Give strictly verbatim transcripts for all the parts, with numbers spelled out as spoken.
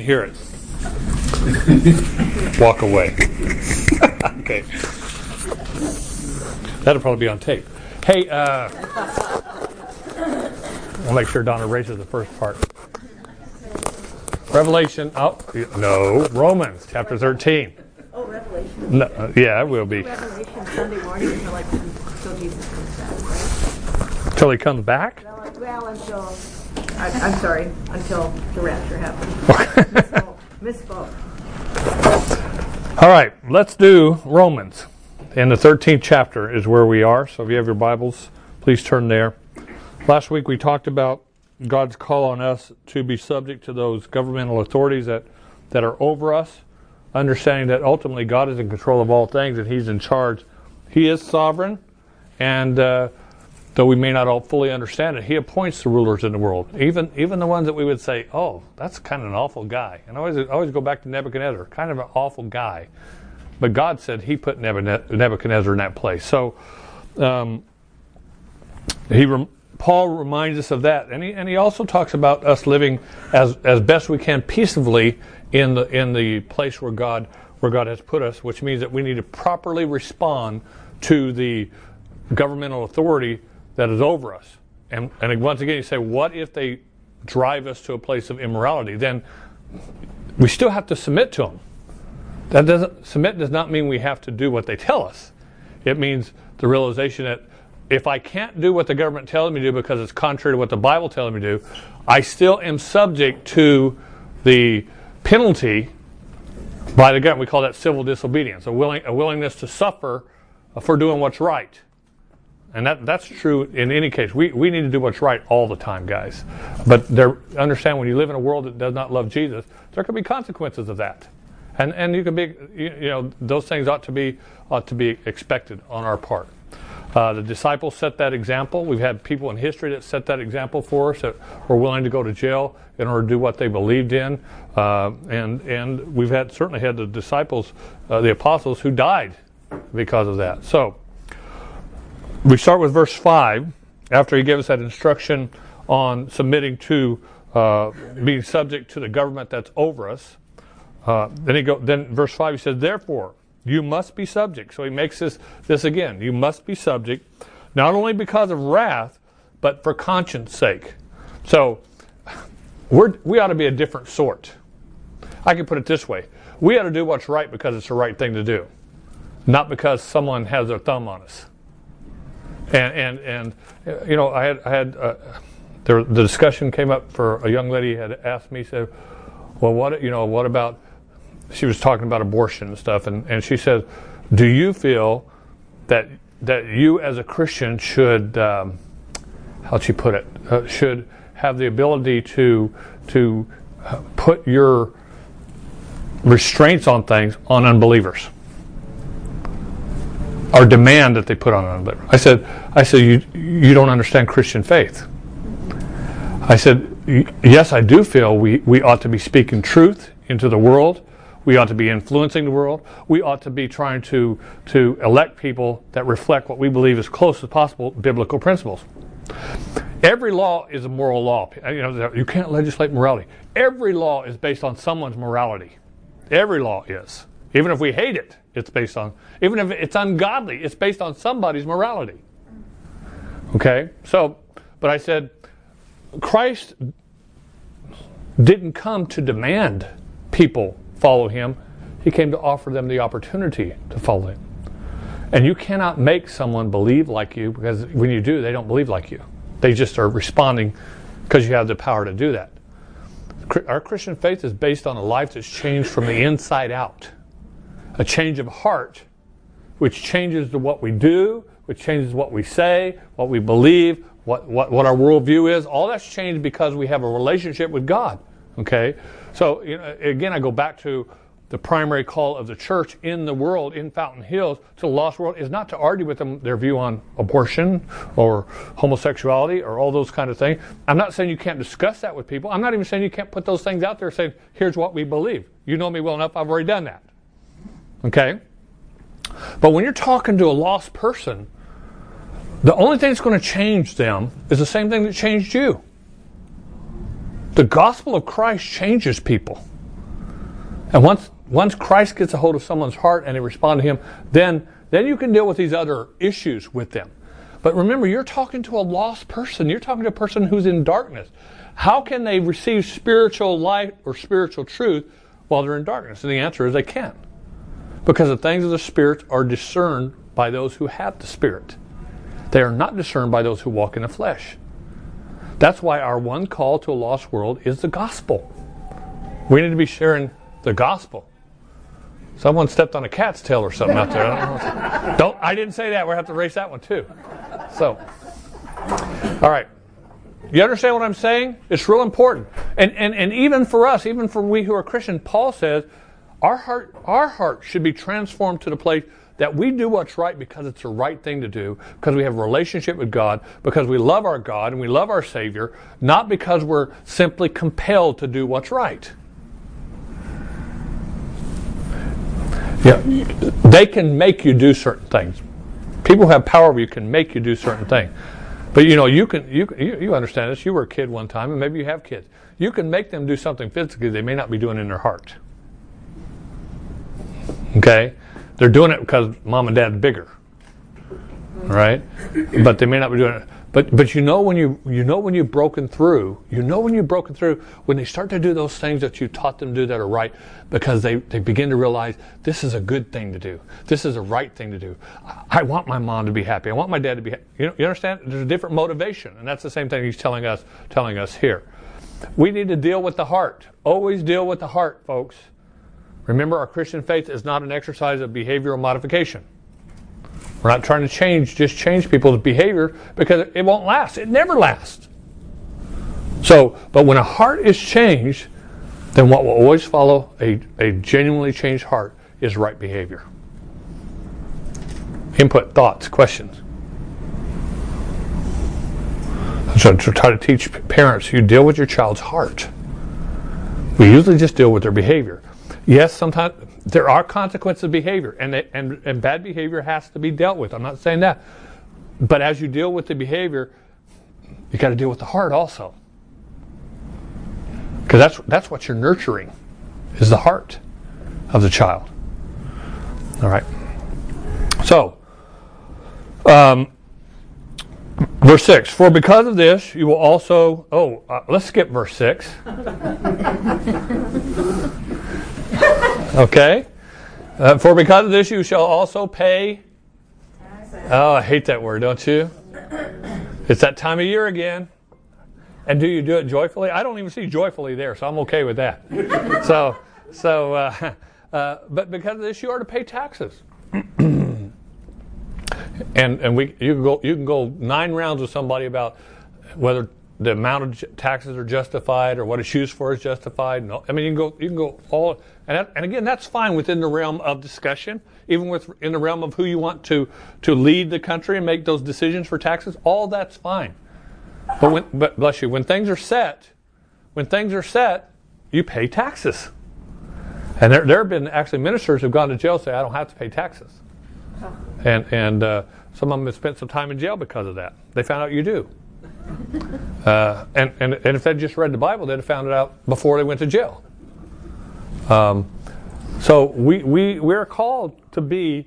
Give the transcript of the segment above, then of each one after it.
hear it. Walk away. Okay. That'll probably be on tape. Hey, uh, I'll make sure Donna raises the first part. Revelation, oh, no, Romans chapter thirteen. Oh, Revelation. No, uh, yeah, it will be. Revelation Sunday morning until, like, until Jesus comes back, right? Until he comes back? Well, well until, I, I'm sorry, until the rapture happens. Misspoke. Misspoke. All right, let's do Romans. And the thirteenth chapter is where we are. So if you have your Bibles, please turn there. Last week we talked about God's call on us to be subject to those governmental authorities that, that are over us, understanding that ultimately God is in control of all things and He's in charge. He is sovereign, and uh, though we may not all fully understand it, He appoints the rulers in the world, even even the ones that we would say, oh, that's kind of an awful guy. And I always, I always go back to Nebuchadnezzar, kind of an awful guy. But God said He put Nebuchadnezzar in that place. So um, he rem- Paul reminds us of that. And he, and he also talks about us living as, as best we can peaceably in the in the place where God where God has put us, which means that we need to properly respond to the governmental authority that is over us. And, and once again, you say, what if they drive us to a place of immorality? Then we still have to submit to them. That doesn't submit does not mean we have to do what they tell us. It means the realization that if I can't do what the government tells me to do because it's contrary to what the Bible tells me to do, I still am subject to the penalty by the government. We call that civil disobedience, a willing a willingness to suffer for doing what's right. And that that's true in any case. We we need to do what's right all the time, guys. But there, understand, when you live in a world that does not love Jesus, there could be consequences of that. And and you can be, you, you know, those things ought to be ought to be expected on our part. Uh, the disciples set that example. We've had people in history that set that example for us, that were willing to go to jail in order to do what they believed in. Uh, and and we've had certainly had the disciples, uh, the apostles, who died because of that. So we start with verse five. After he gave us that instruction on submitting to uh, being subject to the government that's over us. Uh, then he go. Then verse five, he says, therefore, you must be subject. So he makes this, this again. You must be subject, not only because of wrath, but for conscience sake. So we're, we ought to be a different sort. I can put it this way. We ought to do what's right because it's the right thing to do, not because someone has their thumb on us. And, and, and you know, I had, I had uh, there, the discussion came up for a young lady had asked me, said, well, what, you know, what about, she was talking about abortion and stuff, and, and she said, do you feel that that you as a Christian should, um, how'd she put it, uh, should have the ability to to uh, put your restraints on things on unbelievers, or demand that they put on unbelievers? I said, I said, you you don't understand Christian faith. I said, yes, I do feel we, we ought to be speaking truth into the world. We ought to be influencing the world. We ought to be trying to, to elect people that reflect what we believe as close as possible biblical principles. Every law is a moral law. You know, you can't legislate morality. Every law is based on someone's morality. Every law is. Even if we hate it, it's based on, even if it's ungodly, it's based on somebody's morality. Okay? So, but I said, Christ didn't come to demand people follow Him. He came to offer them the opportunity to follow Him. And you cannot make someone believe like you, because when you do, they don't believe like you. They just are responding because you have the power to do that. Our Christian faith is based on a life that's changed from the inside out. A change of heart, which changes to what we do, which changes what we say, what we believe, what, what, what our worldview is. All that's changed because we have a relationship with God. Okay? So, you know, again, I go back to the primary call of the church in the world, in Fountain Hills, to the lost world, is not to argue with them their view on abortion or homosexuality or all those kind of things. I'm not saying you can't discuss that with people. I'm not even saying you can't put those things out there saying, here's what we believe. You know me well enough, I've already done that. Okay? But when you're talking to a lost person, the only thing that's going to change them is the same thing that changed you. The gospel of Christ changes people. And once once Christ gets a hold of someone's heart and they respond to him, then, then you can deal with these other issues with them. But remember, you're talking to a lost person. You're talking to a person who's in darkness. How can they receive spiritual light or spiritual truth while they're in darkness? And the answer is they can't. Because the things of the Spirit are discerned by those who have the Spirit. They are not discerned by those who walk in the flesh. That's why our one call to a lost world is the gospel. We need to be sharing the gospel. Someone stepped on a cat's tail or something out there. I don't know. Don't, I didn't say that. We'll have to erase that one too. So, all right. You understand what I'm saying? It's real important. And, and, and even for us, even for we who are Christian, Paul says our heart, our heart should be transformed to the place that we do what's right because it's the right thing to do, because we have a relationship with God, because we love our God and we love our Savior, not because we're simply compelled to do what's right. Yeah, they can make you do certain things. People who have power over you can make you do certain things. But you know, you can you you understand this. You were a kid one time, and maybe you have kids. You can make them do something physically they may not be doing in their heart. Okay? They're doing it because mom and dad's bigger. Right? But they may not be doing it. But but you know when you you know when you've broken through, you know when you've broken through, when they start to do those things that you taught them to do that are right, because they, they begin to realize this is a good thing to do. This is a right thing to do. I, I want my mom to be happy. I want my dad to be happy. You know, you understand? There's a different motivation, and that's the same thing he's telling us telling us here. We need to deal with the heart. Always deal with the heart, folks. Remember, our Christian faith is not an exercise of behavioral modification. We're not trying to change, just change people's behavior, because it won't last. It never lasts. So, but when a heart is changed, then what will always follow a, a genuinely changed heart is right behavior. Input, thoughts, questions. So to try to teach parents, you deal with your child's heart. We usually just deal with their behavior. Yes, sometimes there are consequences of behavior, and, they, and and bad behavior has to be dealt with. I'm not saying that. But as you deal with the behavior, you got to deal with the heart also. Because that's that's what you're nurturing, is the heart of the child. All right. So, um, verse six. For because of this, you will also... Oh, uh, let's skip verse six. Okay. Uh, for because of this, you shall also pay... Oh, I hate that word, don't you? It's that time of year again. And do you do it joyfully? I don't even see joyfully there, so I'm okay with that. so, so, uh, uh, but because of this, you are to pay taxes. and and we you can go you can go nine rounds with somebody about whether the amount of taxes are justified or what it's used for is justified. No, I mean you can go you can go all and that, and again that's fine within the realm of discussion, even with in the realm of who you want to to lead the country and make those decisions for taxes. All that's fine. But when, but bless you, when things are set, when things are set, you pay taxes. And there, there have been actually ministers who've gone to jail and say, I don't have to pay taxes. Oh. And and uh, some of them have spent some time in jail because of that. They found out you do. uh, and, and and if they'd just read the Bible, they'd have found it out before they went to jail. Um, so we we we're called to be.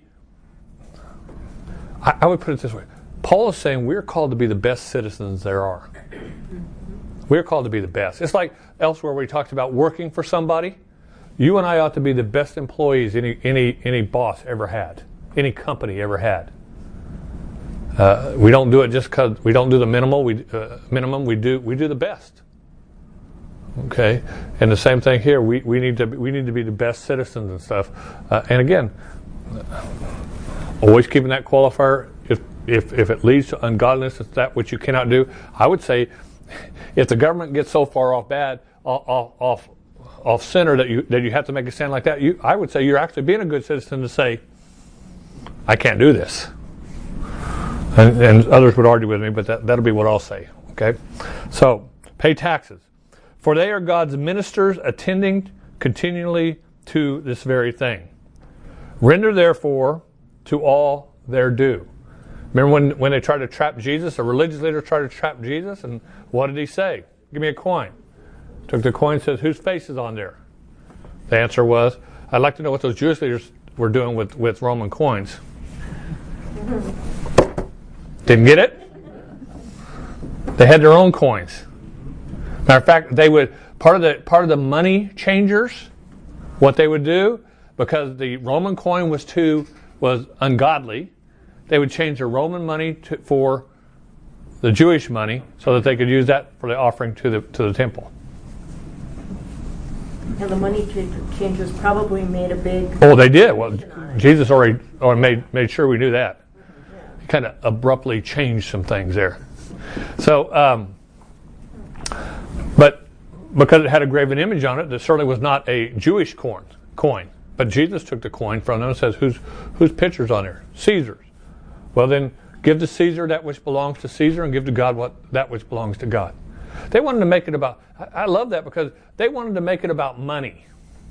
I, I would put it this way. Paul is saying we're called to be the best citizens there are. We're called to be the best. It's like elsewhere where he talks about working for somebody. You and I ought to be the best employees any any any boss ever had, any company ever had. Uh, we don't do it just because we don't do the minimal. We uh, minimum. We do we do the best. Okay, and the same thing here. We we need to be, we need to be the best citizens and stuff. Uh, and again, always keeping that qualifier. If if if it leads to ungodliness, it's that which you cannot do. I would say, if the government gets so far off bad, off off off center that you that you have to make a stand like that, you I would say you're actually being a good citizen to say, I can't do this. And, and others would argue with me, but that that'll be what I'll say. Okay, so pay taxes, for they are God's ministers, attending continually to this very thing. Render therefore to all their due. Remember when, when they tried to trap Jesus, a religious leader tried to trap Jesus, and what did he say? Give me a coin. Took the coin and says, whose face is on there? The answer was, I'd like to know what those Jewish leaders were doing with, with Roman coins. Didn't get it? They had their own coins. Matter of fact, they would part of the part of the money changers, what they would do, because the Roman coin was too was ungodly, they would change their Roman money to, for the Jewish money, so that they could use that for the offering to the to the temple. And the money changers probably made a big. Oh, they did. Well, Jesus already or made made sure we knew that. He kind of abruptly changed some things there. So, um, but because it had a graven image on it, that certainly was not a Jewish coin. Coin, but Jesus took the coin from them and says, "Whose whose picture's on there? Caesar's." Well, then give to Caesar that which belongs to Caesar, and give to God what that which belongs to God. They wanted to make it about. I, I love that because they wanted to make it about money.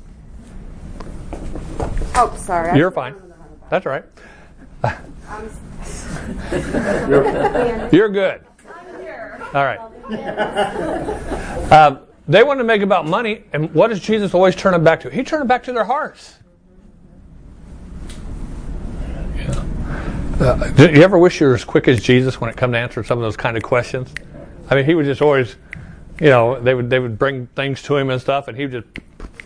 Oh, sorry. You're fine. That's all right. You're good. All right. Um, they wanted to make it about money, and what does Jesus always turn them back to? He turned them back to their hearts. Yeah. Uh, do you ever wish you were as quick as Jesus when it comes to answering some of those kind of questions? I mean, he would just always, you know, they would they would bring things to him and stuff, and he would just,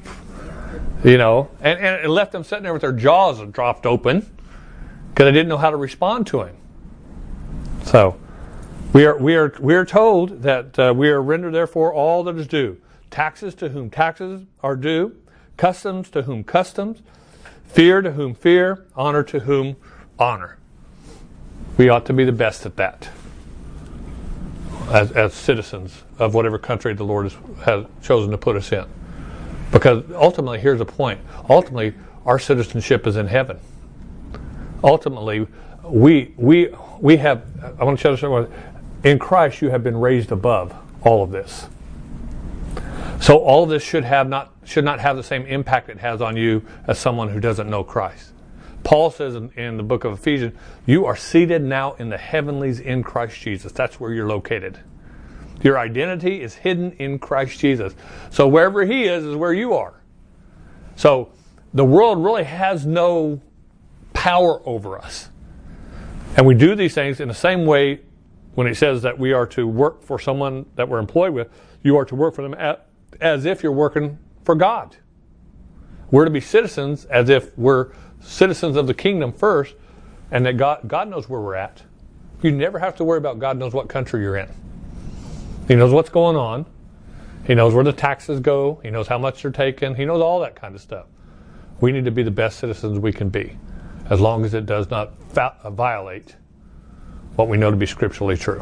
you know, and, and it left them sitting there with their jaws dropped open because they didn't know how to respond to him. So. We are we are we are told that uh, we are rendered therefore all that is due. Taxes to whom taxes are due, customs to whom customs, fear to whom fear, honor to whom honor. We ought to be the best at that as, as citizens of whatever country the Lord has, has chosen to put us in. Because ultimately, here's the point. Ultimately, our citizenship is in heaven. Ultimately, we we we have. I want to show you something. In Christ, you have been raised above all of this. So all of this should have not should not have the same impact it has on you as someone who doesn't know Christ. Paul says in, in the book of Ephesians, you are seated now in the heavenlies in Christ Jesus. That's where you're located. Your identity is hidden in Christ Jesus. So wherever He is, is where you are. So the world really has no power over us. And we do these things in the same way. When it says that we are to work for someone that we're employed with, you are to work for them as if you're working for God. We're to be citizens as if we're citizens of the kingdom first, and that God, God knows where we're at. You never have to worry about God knows what country you're in. He knows what's going on. He knows where the taxes go. He knows how much they're taken. He knows all that kind of stuff. We need to be the best citizens we can be, as long as it does not fa- violate what we know to be scripturally true.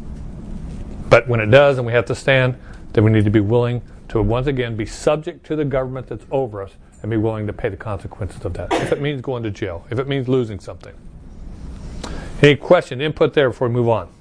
But when it does and we have to stand, then we need to be willing to once again be subject to the government that's over us and be willing to pay the consequences of that. If it means going to jail, if it means losing something. Any question, input there before we move on?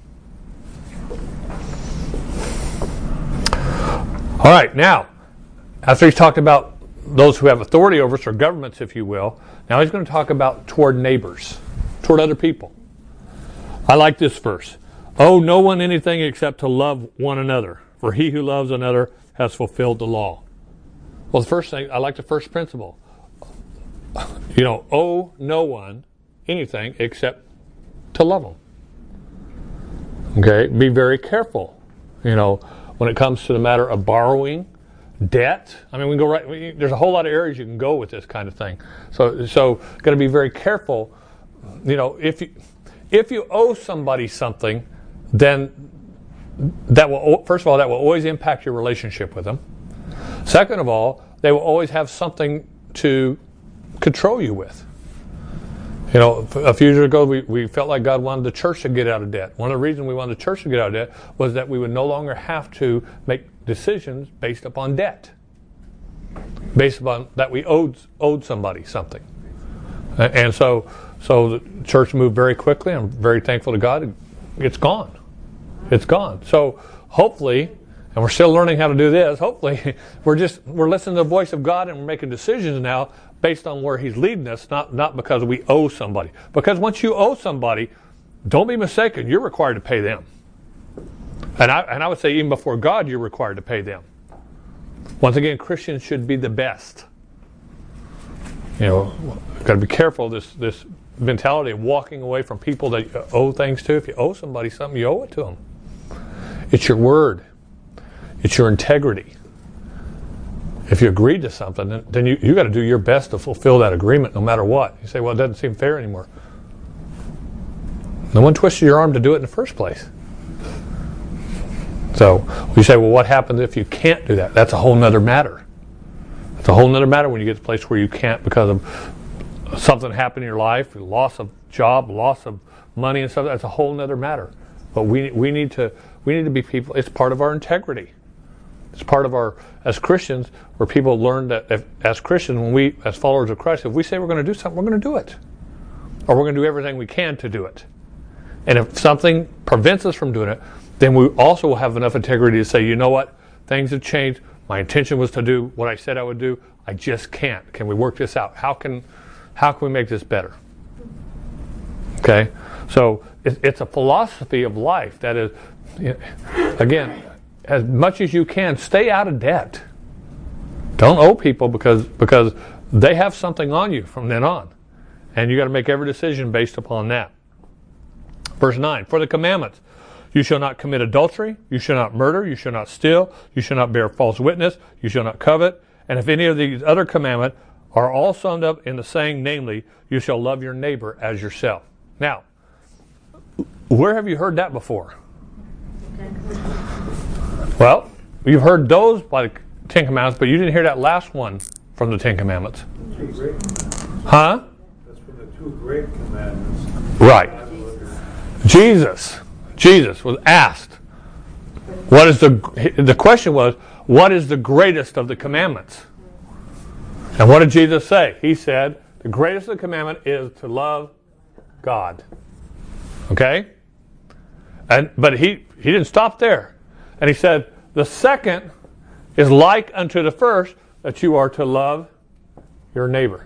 All right, now, after he's talked about those who have authority over us, or governments, if you will, now he's going to talk about toward neighbors, toward other people. I like this verse. Owe no one anything except to love one another, for he who loves another has fulfilled the law. Well, the first thing, I like the first principle. You know, owe no one anything except to love them. Okay, be very careful. You know, when it comes to the matter of borrowing, debt. I mean, we can go right. We, there's a whole lot of areas you can go with this kind of thing. So, so got to be very careful. You know, if you. If you owe somebody something, then that will, first of all, that will always impact your relationship with them. Second of all, they will always have something to control you with. You know, a few years ago, we, we felt like God wanted the church to get out of debt. One of the reasons we wanted the church to get out of debt was that we would no longer have to make decisions based upon debt, based upon that we owed owed somebody something. And so, so the church moved very quickly. I'm very thankful to God. It's gone. It's gone. So hopefully, and we're still learning how to do this, hopefully we're just, we're listening to the voice of God and we're making decisions now based on where He's leading us, not, not because we owe somebody. Because once you owe somebody, don't be mistaken, you're required to pay them. And I, and I would say even before God, you're required to pay them. Once again, Christians should be the best. You know, got to be careful of this this mentality of walking away from people that you owe things to. If you owe somebody something, you owe it to them. It's your word. It's your integrity. If you agreed to something, then, then you you got to do your best to fulfill that agreement, no matter what. You say, "Well, it doesn't seem fair anymore." No one twisted your arm to do it in the first place. So you say, "Well, what happens if you can't do that?" That's a whole nother matter. It's a whole nother matter when you get to a place where you can't because of something happened in your life, loss of job, loss of money and stuff. That's a whole nother matter. But we we need to we need to be people. It's part of our integrity. It's part of our, as Christians, where people learn that if, as Christians, when we, as followers of Christ, if we say we're going to do something, we're going to do it. Or we're going to do everything we can to do it. And if something prevents us from doing it, then we also will have enough integrity to say, you know what, things have changed. My intention was to do what I said I would do. I just can't. Can we work this out? How can how can we make this better? Okay? So it, it's a philosophy of life that is, you know, again, as much as you can, stay out of debt. Don't owe people because because they have something on you from then on. And you got to make every decision based upon that. Verse nine, for the commandments. You shall not commit adultery, you shall not murder, you shall not steal, you shall not bear false witness, you shall not covet. And if any of these other commandments are all summed up in the saying, namely, you shall love your neighbor as yourself. Now, where have you heard that before? Well, you've heard those by the Ten Commandments, but you didn't hear that last one from the Ten Commandments. Huh? That's from the two great commandments. Right. Jesus. Jesus was asked, what is the, the question was, what is the greatest of the commandments? And what did Jesus say? He said, the greatest of the commandment is to love God. Okay? And but he, he didn't stop there. And he said, the second is like unto the first, that you are to love your neighbor.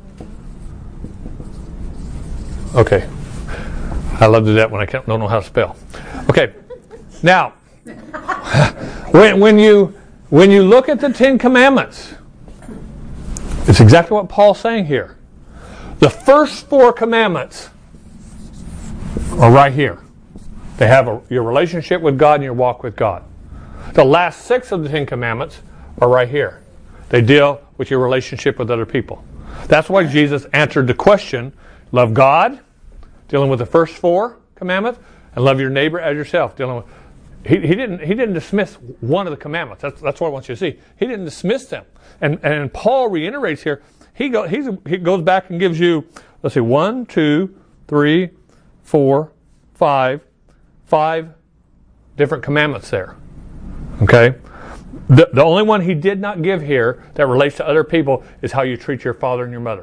Okay. I love to do that when I can't, don't know how to spell. Okay. Now, when, when you when you look at the Ten Commandments, it's exactly what Paul's saying here. The first four commandments are right here. They have a, your relationship with God and your walk with God. The last six of the Ten Commandments are right here. They deal with your relationship with other people. That's why Jesus answered the question, love God, dealing with the first four commandments, and love your neighbor as yourself. Dealing with, he, he didn't he didn't dismiss one of the commandments. That's that's what I want you to see. He didn't dismiss them. And and Paul reiterates here. He go he's, he goes back and gives you, let's see, one, two, three, four, five, five different commandments there. Okay? The the only one he did not give here that relates to other people is how you treat your father and your mother.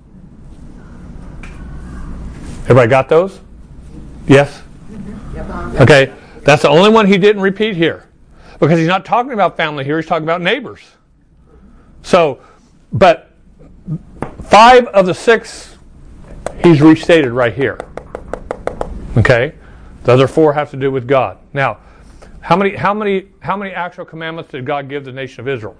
Everybody got those? Yes? Mm-hmm. Okay, that's the only one he didn't repeat here. Because he's not talking about family here, he's talking about neighbors. So, but five of the six he's restated right here. Okay? The other four have to do with God. Now, how many how many how many actual commandments did God give the nation of Israel?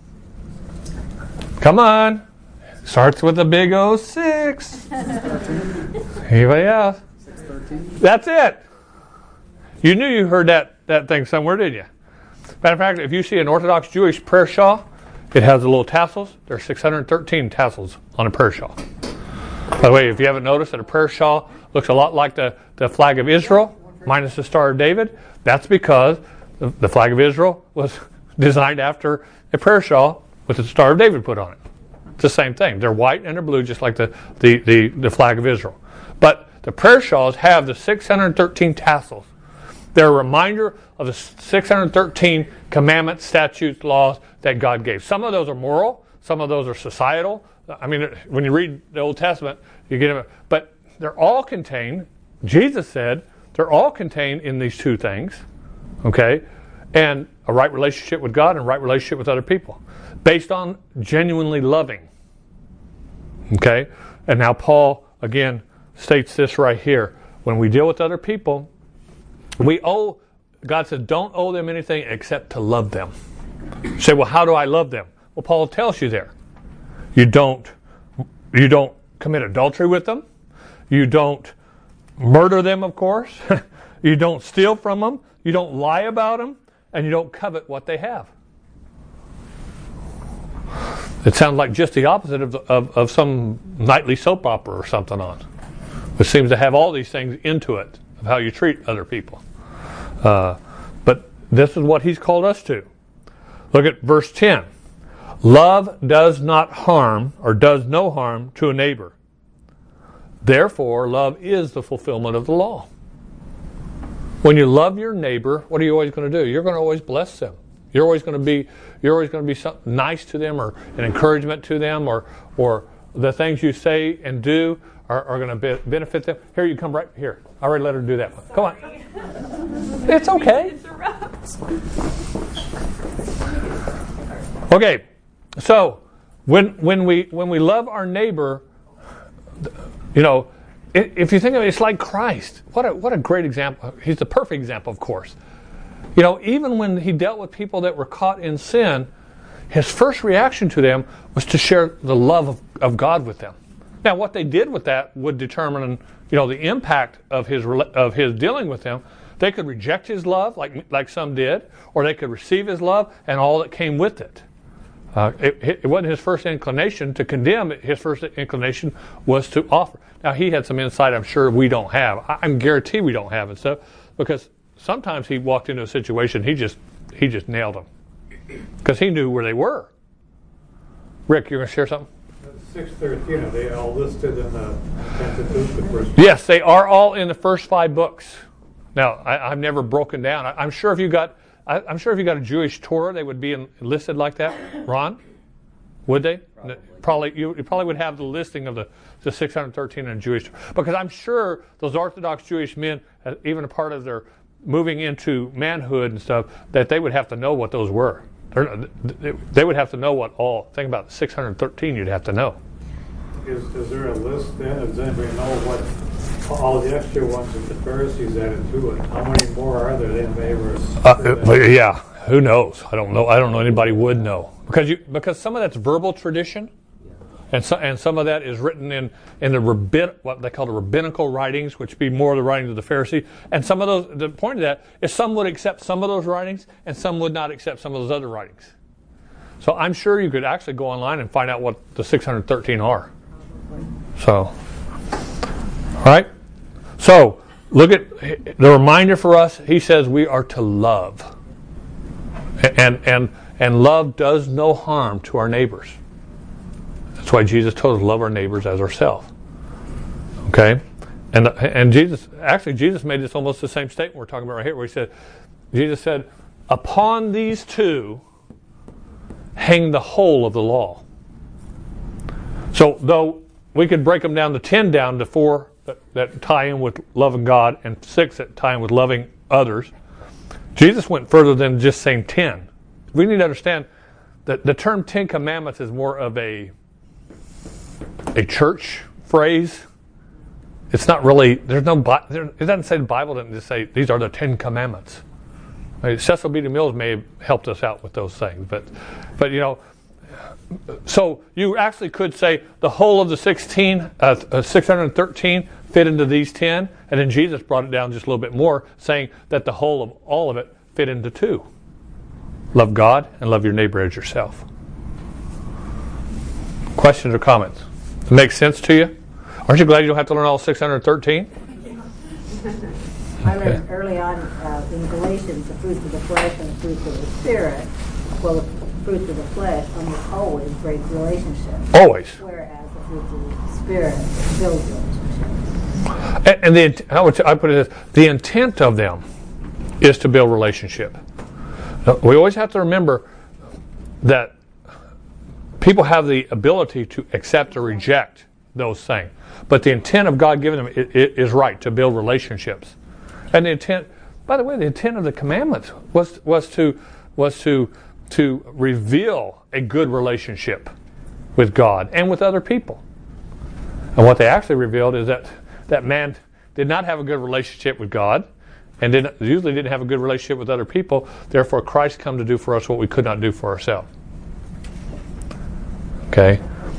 Come on. Starts with a big O six. Anybody else? That's it. You knew you heard that, that thing somewhere, didn't you? Matter of fact, if you see an Orthodox Jewish prayer shawl, it has the little tassels. There are six hundred thirteen tassels on a prayer shawl. By the way, if you haven't noticed that a prayer shawl looks a lot like the, the flag of Israel, minus the Star of David, that's because the, the flag of Israel was designed after a prayer shawl with the Star of David put on it. It's the same thing. They're white and they're blue, just like the, the, the, the flag of Israel. But the prayer shawls have the six hundred thirteen tassels. They're a reminder of the six hundred thirteen commandments, statutes, laws that God gave. Some of those are moral. Some of those are societal. I mean, when you read the Old Testament, you get them. But they're all contained, Jesus said, they're all contained in these two things. Okay? And a right relationship with God and a right relationship with other people. Based on genuinely loving. Okay? And now Paul, again, states this right here. When we deal with other people, we owe, God said, don't owe them anything except to love them. You say, well, how do I love them? Well, Paul tells you there. You don't you don't commit adultery with them. You don't murder them, of course. You don't steal from them. You don't lie about them. And you don't covet what they have. It sounds like just the opposite of, the, of, of some nightly soap opera or something on, which seems to have all these things into it of how you treat other people. Uh, but this is what he's called us to. Look at verse ten. Love does not harm or does no harm to a neighbor. Therefore, love is the fulfillment of the law. When you love your neighbor, what are you always going to do? You're going to always bless them. You're always going to be you're always going to be some, nice to them, or an encouragement to them, or or the things you say and do are, are going to be, benefit them. Here, you come right here. I already let her do that one. Come on. It's okay. Okay. So when when we when we love our neighbor, you know, if you think of it, it's like Christ. What a what a great example. He's the perfect example, of course. You know, even when he dealt with people that were caught in sin, his first reaction to them was to share the love of, of God with them. Now, what they did with that would determine, you know, the impact of his of his dealing with them. They could reject his love, like like some did, or they could receive his love and all that came with it. Uh, it, it wasn't his first inclination to condemn. His first inclination was to offer. Now, he had some insight I'm sure we don't have. I, I'm guaranteed we don't have and stuff, because sometimes he walked into a situation, he just he just nailed them. Because he knew where they were. Rick, you're going to share something? six thirteen, are they all listed in the Pentateuch, the first? Yes, they are all in the first five books. Now, I, I've never broken down. I, I'm sure if you got I, I'm sure if you got a Jewish Torah, they would be in, listed like that. Ron? Would they? Probably. Probably you, you probably would have the listing of the, the six hundred thirteen in Jewish Torah. Because I'm sure those Orthodox Jewish men, uh, even a part of their moving into manhood and stuff, that they would have to know what those were. They're, they would have to know what all, think about six hundred thirteen you'd have to know. Is, is there a list then? Does anybody know what all the extra ones that the Pharisees added to it? How many more are there than they were? Uh, yeah, who knows? I don't know. I don't know anybody would know. Because you, because some of that's verbal tradition, and so, and some of that is written in, in the rabbin, what they call the rabbinical writings, which would be more of the writings of the Pharisee. And some of those, the point of that is some would accept some of those writings, and some would not accept some of those other writings. So I'm sure you could actually go online and find out what the six hundred thirteen are. So, all right. So look at the reminder for us. He says we are to love, and and and love does no harm to our neighbors. That's why Jesus told us to love our neighbors as ourselves. Okay, and and Jesus actually Jesus made this almost the same statement we're talking about right here, where he said, Jesus said, "Upon these two hang the whole of the law." So though we could break them down to ten down to four that, that tie in with loving God, and six that tie in with loving others, Jesus went further than just saying ten. We need to understand that the term Ten Commandments is more of a a church phrase. It's not really, there's no, it doesn't say the Bible doesn't just say these are the Ten Commandments. I mean, Cecil B. DeMille may have helped us out with those things, but but you know, so you actually could say the whole of the sixteen, uh, uh, six hundred thirteen fit into these ten, and then Jesus brought it down just a little bit more, saying that the whole of all of it fit into two. Love God and love your neighbor as yourself. Questions or comments? Does it make sense to you? Aren't you glad you don't have to learn all six hundred thirteen? I read early on uh, in Galatians, the fruits of the flesh and the fruits of the spirit. Well, the fruits of the flesh almost always break relationships. Always. Whereas the fruits of the spirit build relationships. And, and the, how would I put it is, the intent of them is to build relationship. Now, we always have to remember that people have the ability to accept or reject those things. But the intent of God giving them it, it is right, to build relationships. And the intent, by the way, the intent of the commandments was was to was to to reveal a good relationship with God and with other people. And what they actually revealed is that that man did not have a good relationship with God, and didn't, usually didn't have a good relationship with other people. Therefore, Christ come to do for us what we could not do for ourselves. Okay.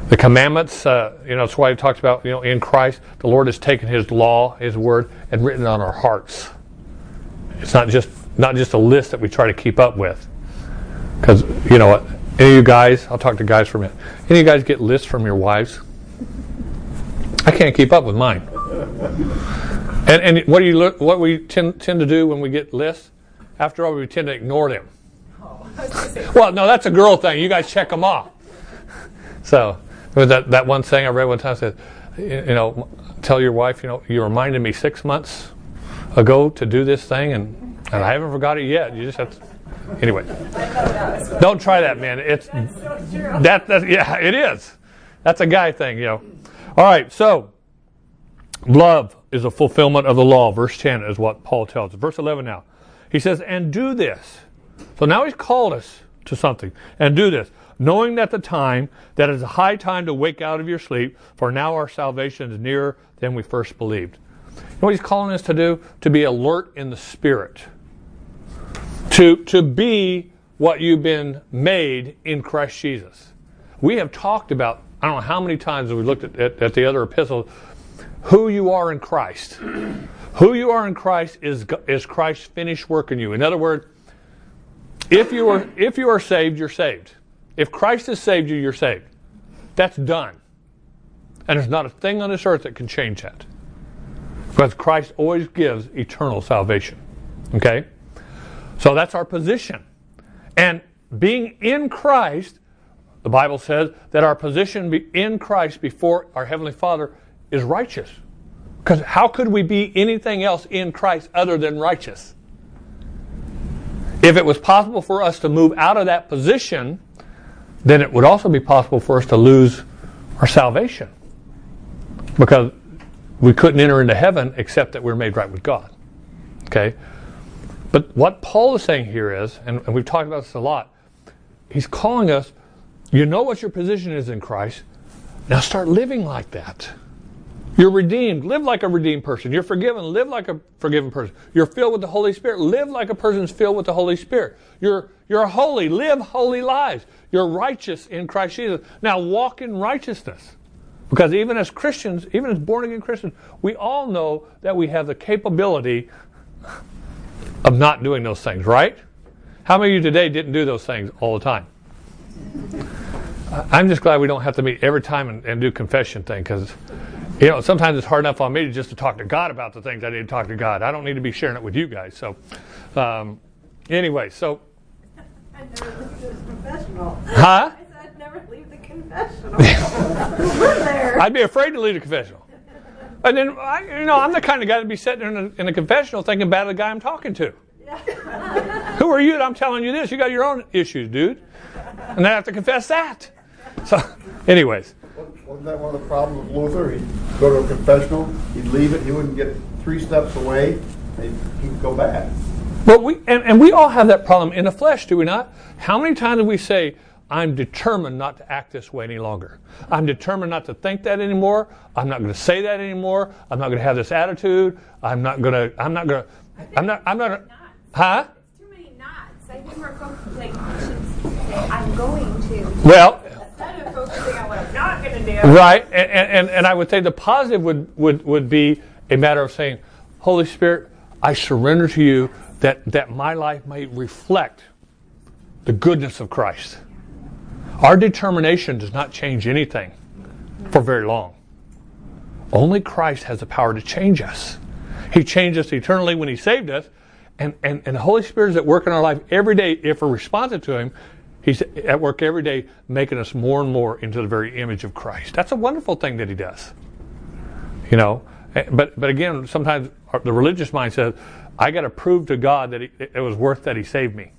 The commandments, uh, you know, that's why he talks about, you know, in Christ, the Lord has taken His law, His word, and written it on our hearts. It's not just not just a list that we try to keep up with. Because, you know what, any of you guys, I'll talk to guys for a minute. Any of you guys get lists from your wives? I can't keep up with mine. And and what do you look, what we tend tend to do when we get lists? After all, we tend to ignore them. Well, no, that's a girl thing. You guys check them off. So, that that one thing I read one time said, you know, tell your wife, you know, you reminded me six months ago to do this thing, and, and I haven't forgot it yet. You just have to. Anyway, don't try that, man. It's That's so true. that, that. Yeah, it is. That's a guy thing, you know. All right, so love is a fulfillment of the law. Verse ten is what Paul tells us. Verse eleven now. He says, and do this. So now he's called us to something. And do this, knowing that the time, that is a high time to wake out of your sleep, for now our salvation is nearer than we first believed. You know what he's calling us to do? To be alert in the Spirit. To, to be what you've been made in Christ Jesus. We have talked about, I don't know how many times we looked at, at, at the other epistles, who you are in Christ. Who you are in Christ is, is Christ's finished work in you. In other words, if you are if you are saved, you're saved. If Christ has saved you, you're saved. That's done. And there's not a thing on this earth that can change that. Because Christ always gives eternal salvation. Okay? So that's our position. And being in Christ, the Bible says that our position in Christ before our Heavenly Father is righteous. Because how could we be anything else in Christ other than righteous? If it was possible for us to move out of that position, then it would also be possible for us to lose our salvation. Because we couldn't enter into heaven except that we're made right with God. Okay? But what Paul is saying here is, and, and we've talked about this a lot, he's calling us, you know what your position is in Christ, now start living like that. You're redeemed. Live like a redeemed person. You're forgiven. Live like a forgiven person. You're filled with the Holy Spirit. Live like a person's filled with the Holy Spirit. You're, you're holy. Live holy lives. You're righteous in Christ Jesus. Now walk in righteousness. Because even as Christians, even as born-again Christians, we all know that we have the capability of not doing those things, right? How many of you today didn't do those things all the time? I'm just glad we don't have to meet every time and, and do confession thing, because you know, sometimes it's hard enough on me just to talk to God about the things I need to talk to God. I don't need to be sharing it with you guys. So, um, anyway, so. I'd never leave the confessional. Huh? I said I'd never leave the confessional. We're there. I'd be afraid to leave the confessional. And then, I, you know, I'm the kind of guy to be sitting in a, in a confessional thinking bad of the guy I'm talking to. Yeah. Who are you that I'm telling you this? You got your own issues, dude. And then I have to confess that. So, anyways. Wasn't that one of the problems with Luther? He'd go to a confessional, he'd leave it, he wouldn't get three steps away, and he'd go back. But we and, and we all have that problem in the flesh, do we not? How many times do we say, I'm determined not to act this way any longer. I'm determined not to think that anymore. I'm not going to say that anymore. I'm not going to have this attitude. I'm not going to, I'm not going to, I'm not, I'm not, huh? It's too many knots. I think we're focused, like, we should say, I'm going to. Well, Instead of focusing on what I'm not going to do. right, and, and, and I would say the positive would, would, would be a matter of saying, Holy Spirit, I surrender to you that, that my life may reflect the goodness of Christ. Our determination does not change anything for very long. Only Christ has the power to change us. He changed us eternally when He saved us, and, and, and the Holy Spirit is at work in our life every day if we're responsive to Him. He's at work every day making us more and more into the very image of Christ. That's a wonderful thing that He does. You know, but but again, sometimes the religious mind says, I got to prove to God that he, it was worth that He saved me.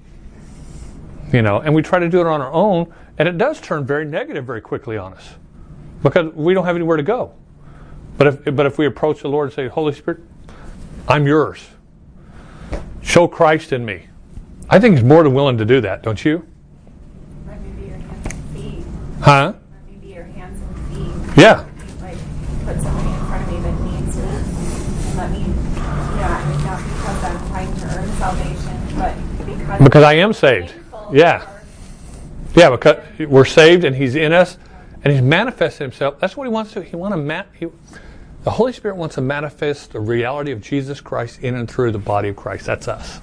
You know, and we try to do it on our own, and it does turn very negative very quickly on us because we don't have anywhere to go. But if but if we approach the Lord and say, Holy Spirit, I'm yours. Show Christ in me. I think He's more than willing to do that, don't you? Let me be your hands and feet. Huh? Let me be your hands and feet. Yeah. Like, put somebody in front of me that needs me. And let me, yeah, I mean, not because I'm trying to earn salvation, but because... Because I am saved. Yeah. Yeah, because we're saved and He's in us, And He's manifested Himself. That's what He wants to do. He want to ma- he, the Holy Spirit wants to manifest the reality of Jesus Christ in and through the body of Christ. That's us.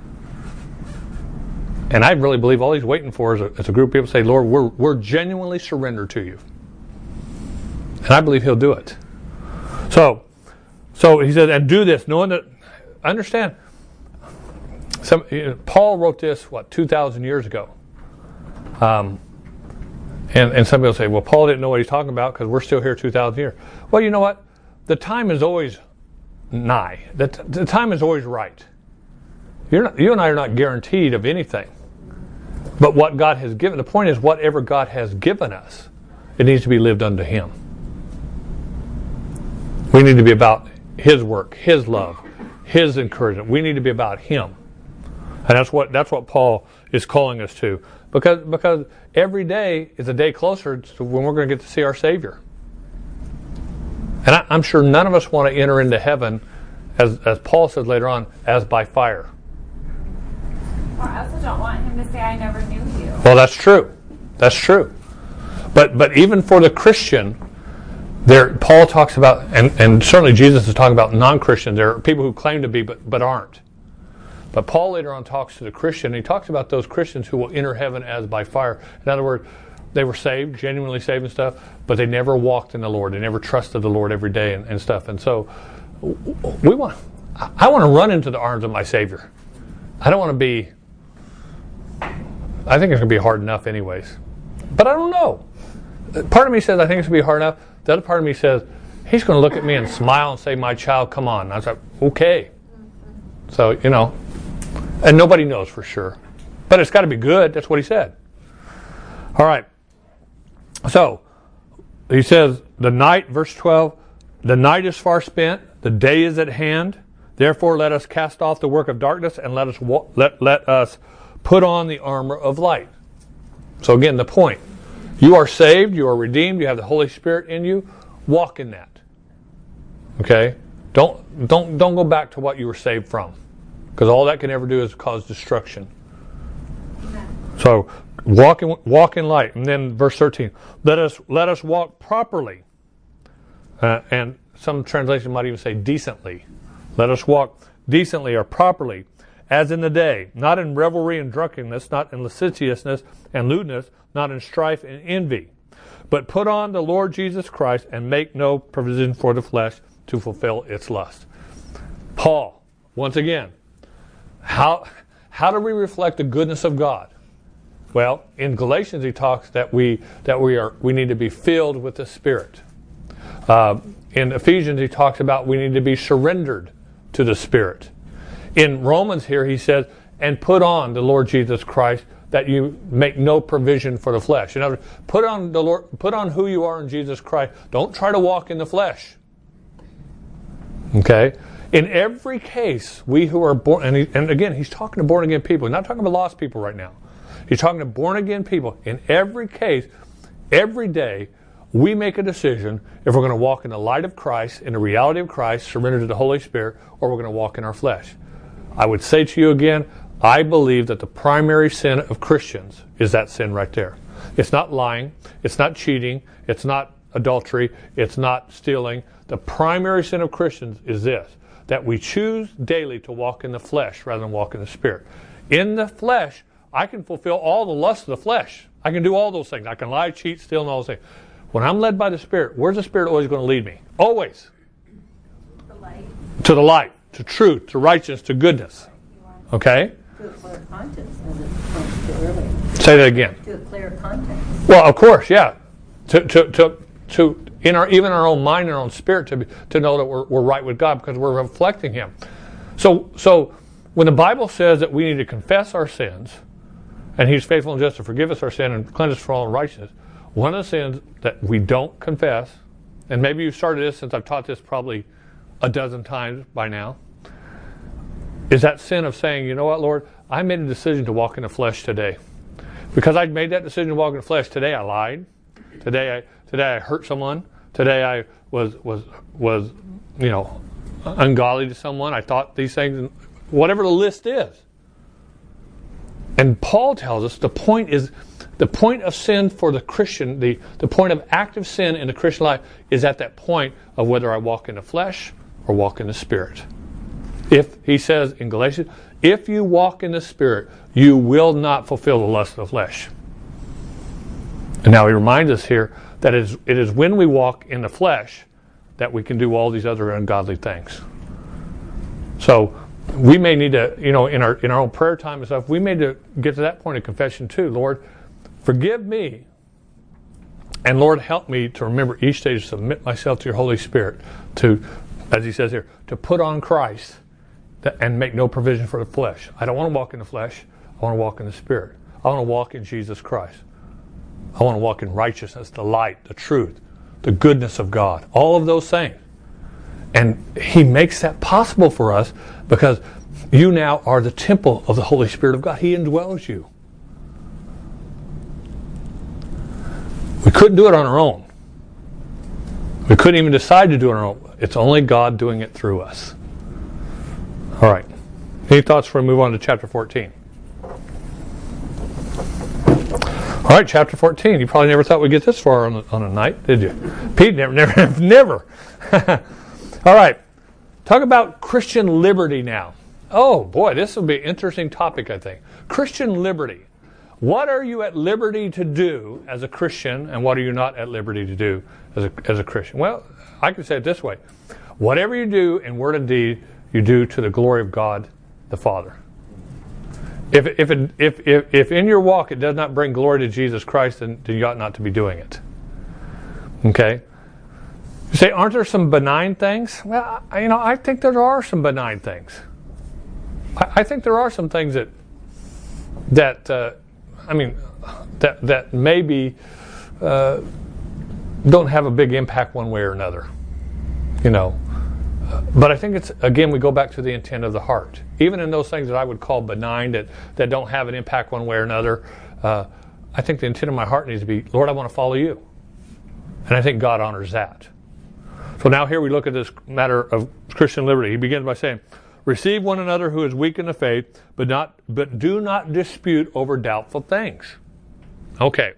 And I really believe all He's waiting for is a, is a group of people say, Lord, we're, we're genuinely surrendered to You. And I believe He'll do it. So, so He said, and do this, knowing that, understand, some, you know, Paul wrote this, what, two thousand years ago. Um, and, and some people say, well, Paul didn't know what he's talking about because we're still here two thousand years. Well, you know what? The time is always nigh. The, t- the time is always right. You're not, you and I are not guaranteed of anything. But what God has given, the point is, whatever God has given us, it needs to be lived unto Him. We need to be about His work, His love, His encouragement. We need to be about Him. And that's what that's what Paul is calling us to. Because because every day is a day closer to when we're going to get to see our Savior. And I, I'm sure none of us want to enter into heaven, as, as Paul said later on, as by fire. Well, I also don't want Him to say, I never knew You. Well, that's true. That's true. But but even for the Christian, there Paul talks about, and, and certainly Jesus is talking about non-Christians. There are people who claim to be but, but aren't. But Paul later on talks to the Christian, and he talks about those Christians who will enter heaven as by fire. In other words, they were saved, genuinely saved and stuff, but they never walked in the Lord. They never trusted the Lord every day and, and stuff. And so we want, I want to run into the arms of my Savior. I don't want to be, I think it's going to be hard enough anyways. But I don't know. Part of me says I think it's going to be hard enough. The other part of me says, He's going to look at me and smile and say, my child, come on. And I was like, okay. So, you know, and nobody knows for sure. But it's got to be good. That's what He said. All right. So, He says, the night, verse twelve, the night is far spent, the day is at hand. Therefore, let us cast off the work of darkness and let us wa- let, let us put on the armor of light. So again, the point. You are saved, you are redeemed, you have the Holy Spirit in you. Walk in that. Okay? Don't don't don't go back to what you were saved from. Because all that can ever do is cause destruction. So walk in walk in light. And then verse thirteen. Let us let us walk properly. Uh, and some translations might even say decently. Let us walk decently or properly, as in the day, not in revelry and drunkenness, not in lasciviousness and lewdness, not in strife and envy, but put on the Lord Jesus Christ and make no provision for the flesh to fulfill its lust. Paul, once again, how how do we reflect the goodness of God? Well, in Galatians he talks that we that we are we need to be filled with the Spirit. Uh, in Ephesians he talks about we need to be surrendered to the Spirit. In Romans here he says, and put on the Lord Jesus Christ, that you make no provision for the flesh. In other words, put on the Lord, put on who you are in Jesus Christ. Don't try to walk in the flesh. Okay? In every case, we who are born, and, he, and again, he's talking to born again people. He's not talking about lost people right now. He's talking to born again people. In every case, every day, we make a decision if we're going to walk in the light of Christ, in the reality of Christ, surrender to the Holy Spirit, or we're going to walk in our flesh. I would say to you again, I believe that the primary sin of Christians is that sin right there. It's not lying. It's not cheating. It's not adultery. It's not stealing. The primary sin of Christians is this, that we choose daily to walk in the flesh rather than walk in the Spirit. In the flesh, I can fulfill all the lusts of the flesh. I can do all those things. I can lie, cheat, steal, and all those things. When I'm led by the Spirit, where's the Spirit always going to lead me? Always. The light. To the light, to truth, to righteousness, to goodness. Okay? To a clear conscience, as it points to earlier. Say that again. To a clear conscience. Well, of course, yeah. To to to to in our even our own mind and our own spirit to be, to know that we're we're right with God because we're reflecting Him. So so when the Bible says that we need to confess our sins, and He's faithful and just to forgive us our sin and cleanse us from all unrighteousness, one of the sins that we don't confess, and maybe you've started this since I've taught this probably a dozen times by now, is that sin of saying, you know what, Lord, I made a decision to walk in the flesh today. Because I made that decision to walk in the flesh, today I lied. Today I today I hurt someone. Today I was was was you know ungodly to someone. I thought these things, whatever the list is. And Paul tells us the point is the point of sin for the Christian, the, the point of active sin in the Christian life is at that point of whether I walk in the flesh or walk in the Spirit. If, he says in Galatians, if you walk in the Spirit, you will not fulfill the lust of the flesh. And now he reminds us here that it is, it is when we walk in the flesh that we can do all these other ungodly things. So we may need to, you know, in our in our own prayer time and stuff, we may need to get to that point of confession too. Lord, forgive me. And Lord, help me to remember each day to submit myself to your Holy Spirit, to, as he says here, to put on Christ and make no provision for the flesh. I don't want to walk in the flesh. I want to walk in the Spirit. I want to walk in Jesus Christ. I want to walk in righteousness, the light, the truth, the goodness of God. All of those things. And he makes that possible for us because you now are the temple of the Holy Spirit of God. He indwells you. We couldn't do it on our own. We couldn't even decide to do it on our own. It's only God doing it through us. All right. Any thoughts before we move on to chapter fourteen? All right, chapter fourteen. You probably never thought we'd get this far on a, on a night, did you? Pete, never, never, never. All right. Talk about Christian liberty now. Oh, boy, this will be an interesting topic, I think. Christian liberty. What are you at liberty to do as a Christian, and what are you not at liberty to do as a, as a Christian? Well, I could say it this way. Whatever you do in word and deed, you do to the glory of God the Father. If if it, if, if if in your walk it does not bring glory to Jesus Christ, then, then you ought not to be doing it. Okay? You say, aren't there some benign things? Well, I, you know, I think there are some benign things. I, I think there are some things that that uh, I mean that that maybe uh, don't have a big impact one way or another. You know. But I think it's, again, we go back to the intent of the heart. Even in those things that I would call benign, that, that don't have an impact one way or another, uh, I think the intent of my heart needs to be, Lord, I want to follow you. And I think God honors that. So now here we look at this matter of Christian liberty. He begins by saying, receive one another who is weak in the faith, but not, but do not dispute over doubtful things. Okay.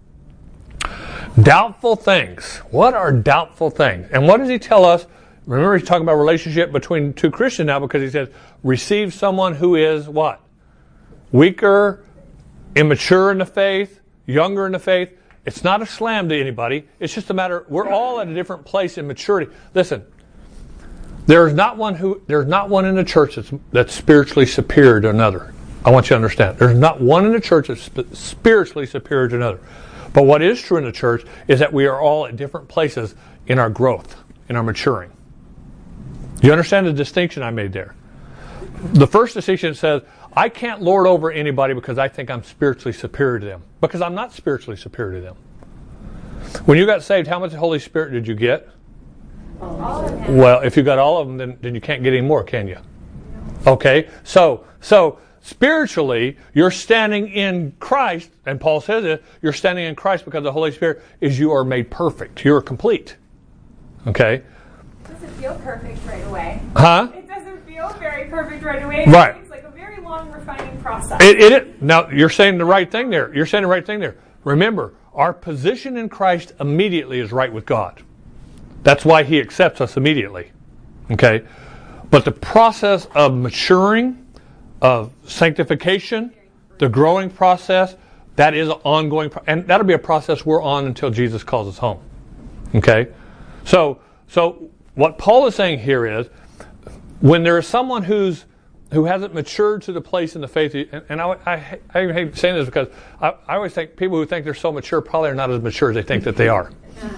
Doubtful things. What are doubtful things? And what does he tell us? Remember, he's talking about relationship between two Christians now, because he says, receive someone who is what? Weaker, immature in the faith, younger in the faith. It's not a slam to anybody. It's just a matter, we're all at a different place in maturity. Listen, there's not one who there's not one in the church that's, that's spiritually superior to another. I want you to understand. There's not one in the church that's sp- spiritually superior to another. But what is true in the church is that we are all at different places in our growth, in our maturing. You understand the distinction I made there? The first distinction says, I can't lord over anybody because I think I'm spiritually superior to them. Because I'm not spiritually superior to them. When you got saved, how much Holy Spirit did you get? All of them. Well, if you got all of them, then, then you can't get any more, can you? Okay, so so spiritually, you're standing in Christ, and Paul says it, you're standing in Christ because the Holy Spirit is you are made perfect. You're complete. Okay? Doesn't feel perfect right away. Huh? It doesn't feel very perfect right away. Right. It's like a very long refining process. It, it, it now you're saying the right thing there. You're saying the right thing there. Remember, our position in Christ immediately is right with God. That's why He accepts us immediately. Okay? But the process of maturing, of sanctification, the growing process, that is an ongoing, pro- and that'll be a process we're on until Jesus calls us home. Okay? So, so what Paul is saying here is, when there is someone who's who hasn't matured to the place in the faith, and, and I, I, I hate saying this because I, I always think people who think they're so mature probably are not as mature as they think that they are.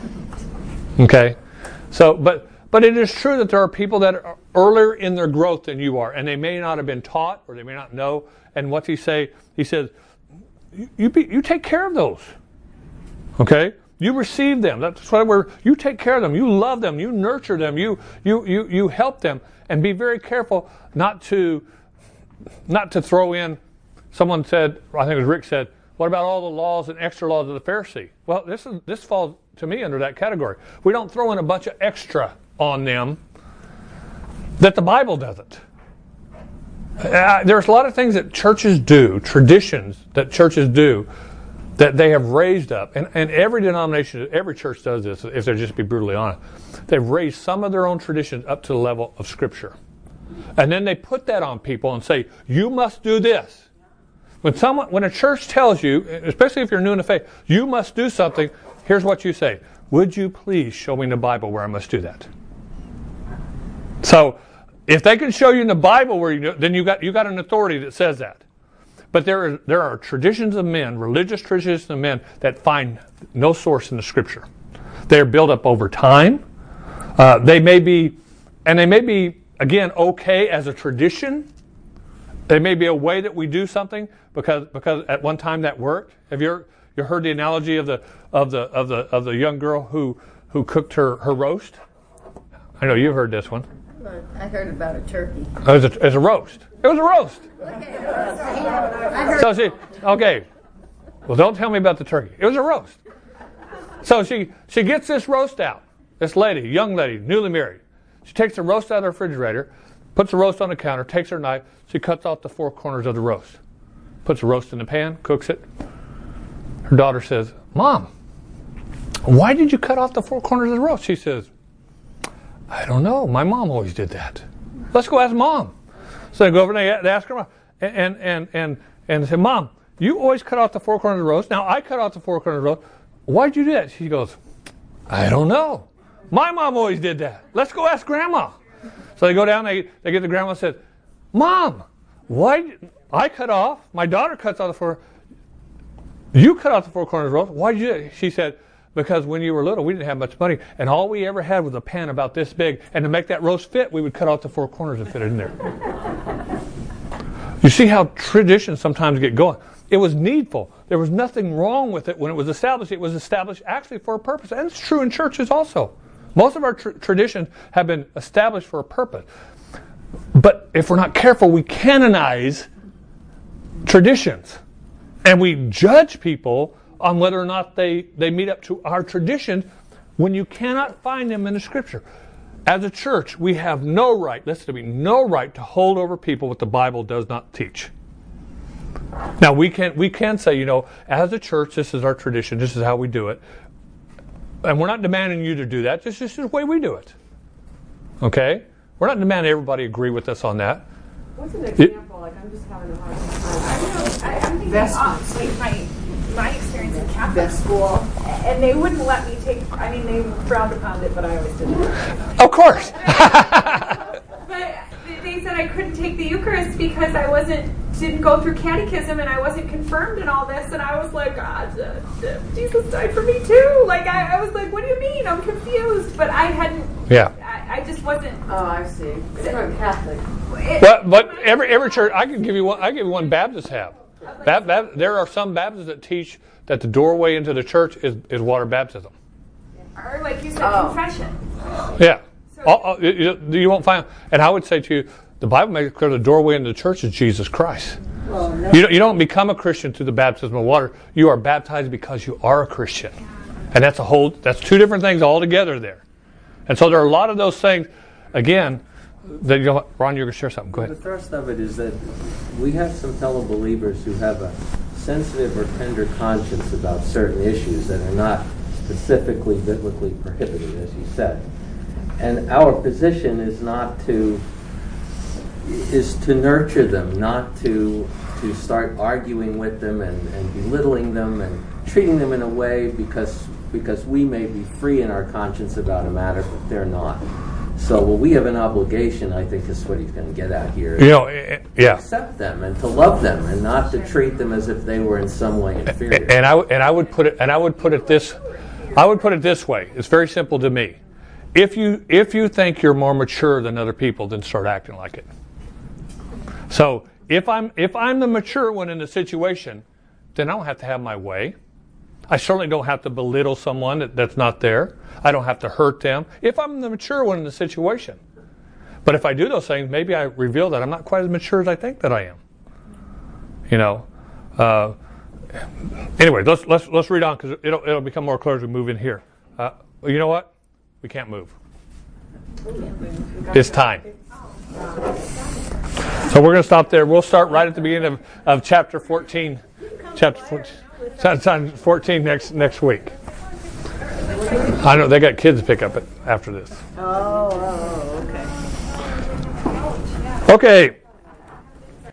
Okay? So, but but it is true that there are people that are earlier in their growth than you are, and they may not have been taught, or they may not know. And what's he say? He says, you you, be, you take care of those. Okay? You receive them. That's why we're. You take care of them. You love them. You nurture them. You you you you help them, and be very careful not to not to throw in. Someone said, I think it was Rick said, what about all the laws and extra laws of the Pharisee? Well, this is this falls to me under that category. We don't throw in a bunch of extra on them that the Bible doesn't. Uh, there's a lot of things that churches do, traditions that churches do, that they have raised up, and, and every denomination, every church does this, if they're just be brutally honest. They've raised some of their own traditions up to the level of Scripture. And then they put that on people and say, you must do this. When someone, when a church tells you, especially if you're new in the faith, you must do something, here's what you say. Would you please show me in the Bible where I must do that? So, if they can show you in the Bible where you do, then you got you got an authority that says that. But there are, there are traditions of men, religious traditions of men, that find no source in the Scripture. They're built up over time. Uh, they may be, and they may be, again, okay as a tradition. They may be a way that we do something because because at one time that worked. Have you ever, you heard the analogy of the of the of the of the young girl who who cooked her, her roast? I know you've heard this one. I heard about a turkey. It was a, it was a roast. It was a roast. Okay. So she, okay. Well, don't tell me about the turkey. It was a roast. So she she gets this roast out. This lady, young lady, newly married. She takes the roast out of the refrigerator, puts the roast on the counter, takes her knife, she cuts off the four corners of the roast, puts the roast in the pan, cooks it. Her daughter says, Mom, why did you cut off the four corners of the roast? She says, I don't know. My mom always did that. Let's go ask Mom. So they go over and they ask her mom. And, and, and, and they say, Mom, you always cut off the four corners of the roast. Now I cut off the four corners of the roast. Why'd you do that? She goes, I don't know. My mom always did that. Let's go ask Grandma. So they go down, they, they get to Grandma and said, Mom, why I cut off, my daughter cuts off the four, you cut off the four corners of the roast. Why'd you do that? She said, because when you were little, we didn't have much money, and all we ever had was a pan about this big, and to make that roast fit, we would cut off the four corners and fit it in there. You see how traditions sometimes get going. It was needful. There was nothing wrong with it when it was established. It was established actually for a purpose, and it's true in churches also. Most of our tr- traditions have been established for a purpose. But if we're not careful, we canonize traditions, and we judge people on whether or not they, they meet up to our traditions when you cannot find them in the Scripture. As a church, we have no right, listen to me, no right to hold over people what the Bible does not teach. Now, we can we can say, you know, as a church, this is our tradition, this is how we do it. And we're not demanding you to do that, this is just the way we do it. Okay? We're not demanding everybody agree with us on that. What's an example? It, like, I'm just having a hard time. I don't know, I, I'm thinking of, like, my... my experience in Catholic school, and they wouldn't let me take, I mean, they frowned upon it, but I always did it. Of course. But they said I couldn't take the Eucharist because I wasn't, didn't go through catechism, and I wasn't confirmed in all this, and I was like, God, uh, uh, Jesus died for me too. Like, I, I was like, what do you mean? I'm confused. But I hadn't, yeah. I, I just wasn't. Oh, I see. You're a Catholic. It, but but every every church, I can give you one, I give you one Baptists have. Bap, Bap, there are some Baptists that teach that the doorway into the church is, is water baptism. Or like you said, oh. confession. Yeah. So, all, all, you, you won't find, and I would say to you, the Bible makes it clear the doorway into the church is Jesus Christ. Well, no. You don't, you don't become a Christian through the baptism of water. You are baptized because you are a Christian. And that's a whole, that's two different things altogether there. And so there are a lot of those things, again, that you know, Ron, you're going to share something. Go ahead. The thrust of it is that we have some fellow believers who have a sensitive or tender conscience about certain issues that are not specifically biblically prohibited, as you said. And our position is not to is to nurture them, not to to start arguing with them and, and belittling them and treating them in a way because because we may be free in our conscience about a matter, but they're not. So, well, we have an obligation, I think is what he's going to get at here. You know, yeah. To accept them and to love them and not to treat them as if they were in some way inferior. And I and I would put it and I would put it this I would put it this way. It's very simple to me. If you if you think you're more mature than other people, then start acting like it. So if I'm if I'm the mature one in the situation, then I don't have to have my way. I certainly don't have to belittle someone that, that's not there. I don't have to hurt them if I'm the mature one in the situation. But if I do those things, maybe I reveal that I'm not quite as mature as I think that I am. You know. Uh, anyway, let's let's let's read on because it'll it'll become more clear as we move in here. Uh, you know what? We can't move. It's time. So we're going to stop there. We'll start right at the beginning of, of chapter fourteen. Chapter fourteen. It's on, it's on fourteen next next week. I know they got kids to pick up it after this. Oh, oh, oh, okay. Okay.